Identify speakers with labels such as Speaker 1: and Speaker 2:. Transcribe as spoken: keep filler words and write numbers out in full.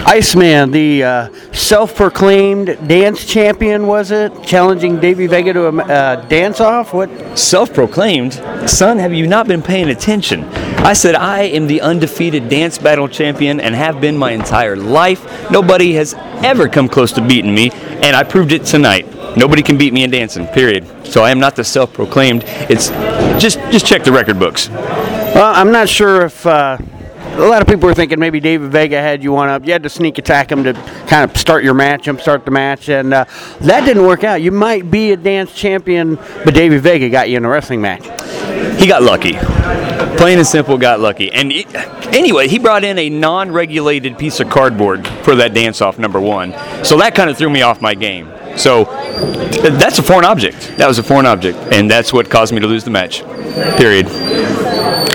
Speaker 1: Iceman, the uh, self-proclaimed dance champion, was it? Challenging Davey Vega to a uh, dance-off? What?
Speaker 2: Self-proclaimed? Son, have you not been paying attention? I said I am the undefeated dance battle champion and have been my entire life. Nobody has ever come close to beating me, and I proved it tonight. Nobody can beat me in dancing, period. So I am not the self-proclaimed. It's just just check the record books.
Speaker 1: Well, I'm not sure if... Uh A lot of people were thinking maybe David Vega had you one up. You had to sneak attack him to kind of start your match, jump start the match, and uh, that didn't work out. You might be a dance champion, but David Vega got you in a wrestling match.
Speaker 2: He got lucky. Plain and simple, got lucky. And it, anyway, he brought in a non-regulated piece of cardboard for that dance-off, number one. So that kind of threw me off my game. So that's a foreign object. That was a foreign object, and that's what caused me to lose the match, period.